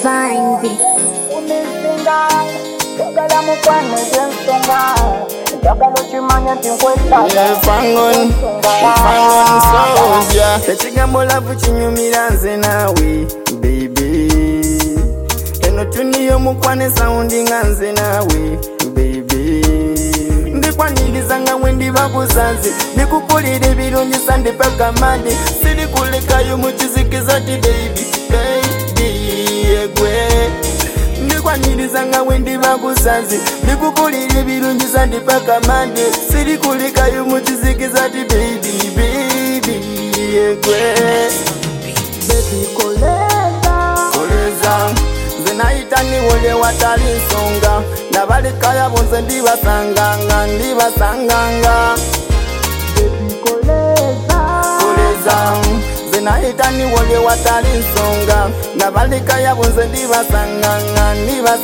Vibe. Fangon soldier. Techigambo love chinyumira nze nawe baby. Eno tuniyo mukwane sounding nze nawe baby. Ndikwaniriza nga wendi bakusanze ndikukulira birungi sande paka mande siri kulekayo mukizikiza ti baby egwe. Ndikwaniriza nga wendi bakusanze ndikukulira birungi sande paka mande siri kulekayo mukizikiza ti baby egwe. Baby koleza naitani wole watali nsonga nabalikaya bonse ndibasanganga baby koleza naitani wole watali nsonga nabalikaya bonse ndibasanganga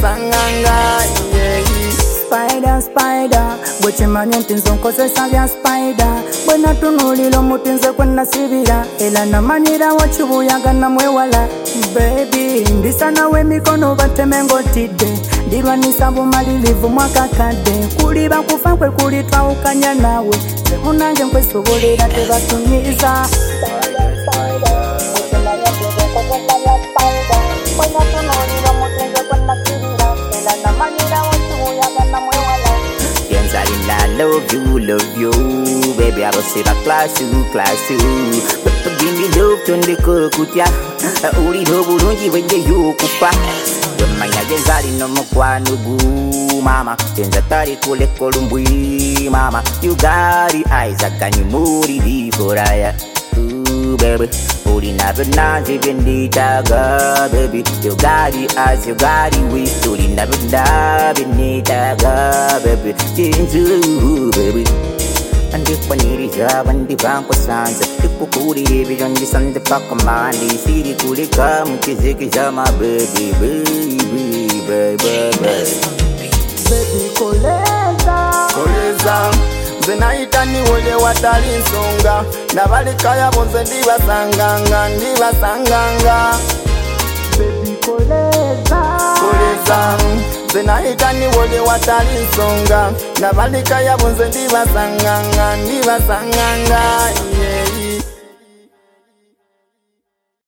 yeah. Spider, bwekimanya nti nze nkozesa bya spider bwe natunulira omutinze kwe nasibira era namanyirawo kibuyaga namwewala baby ndisanawo emikono bateme ng'otidde ndirwanisa bumalirivu mwakakadde kuli bakufa kwe kuli twawukanya naawe temunange nkwesobolera tebatunyiza I love you, baby. I will say that class you. But give me love to the kukutia. Uri do burungi wenye yukupa. Wemanya jenzari no mkwanu gu mama. Jenzatari kule kolumbui mama. You got the eyes I can you moody before I baby. Uri never nanti benditaga baby. You got the eyes, you got the waist. Uri never benditaga baby. Jinju baby. Andi kwaniriza bandi banko sanza tikukuri birungi sande pakamani siri kulika mukizikiza my baby koleza zenaitani wole watali nsonga nabalikaya bonse ndibasanganga baby koleza zenaitani wole watali nsonga nabalikaya bonse ndibasanganga